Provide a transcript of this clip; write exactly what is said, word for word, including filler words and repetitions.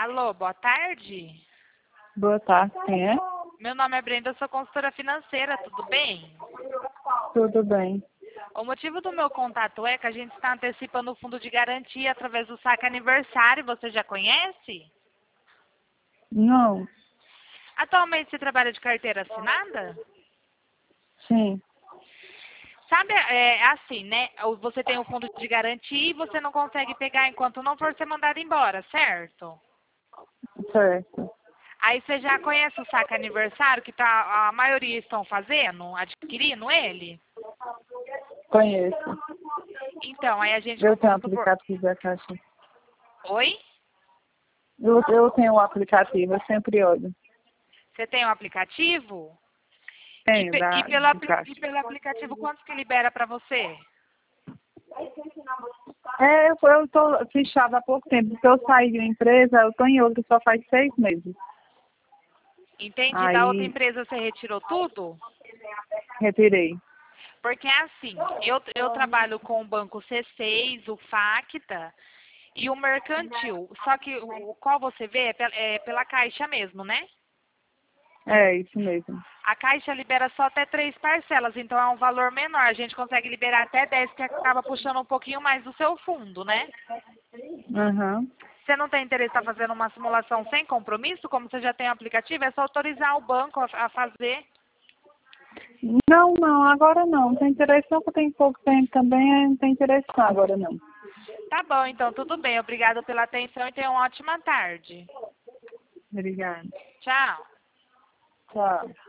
Alô, boa tarde. Boa tarde, quem é? Meu nome é Brenda, eu sou consultora financeira, tudo bem? Tudo bem. O motivo do meu contato é que a gente está antecipando o fundo de garantia através do saque aniversário, você já conhece? Não, Atualmente você trabalha de carteira assinada? sim, Sabe, é assim, né? Você tem o fundo de garantia e você não consegue pegar enquanto não for ser mandado embora, certo? certo. Aí você já conhece o saque aniversário que tá, a maioria estão fazendo, adquirindo ele? Conheço. Então, aí a gente, Eu tenho o vamos supor... aplicativo da Caixa. Oi? Eu, eu tenho o aplicativo, eu sempre olho. Você tem o aplicativo? E, Tenho, pe- e, da, pelo, do apli- Caixa. e pelo aplicativo, quanto que libera para você? É, eu, eu tô fichada há pouco tempo, porque eu saí de uma empresa, eu tô em outra só faz seis meses. Entende? Da outra Aí, empresa você retirou tudo? retirei. Porque é assim, eu, eu trabalho com o Banco C seis, o Facta e o Mercantil. Só que o o qual você vê é, pe- é pela Caixa mesmo, né? É, isso mesmo. A Caixa libera só até três parcelas, então é um valor menor. A gente consegue liberar até dez, que acaba puxando um pouquinho mais do seu fundo, né? Aham. Você não tem interesse em estar fazendo uma simulação sem compromisso? Como você já tem o aplicativo, é só autorizar o banco a, a fazer. Não, não, agora não. Não tem interesse não, porque tem pouco tempo também, aí não tem interesse não, agora não. Tá bom, então tudo bem. Obrigada pela atenção e tenha uma ótima tarde. Obrigada. Tchau. Tchau.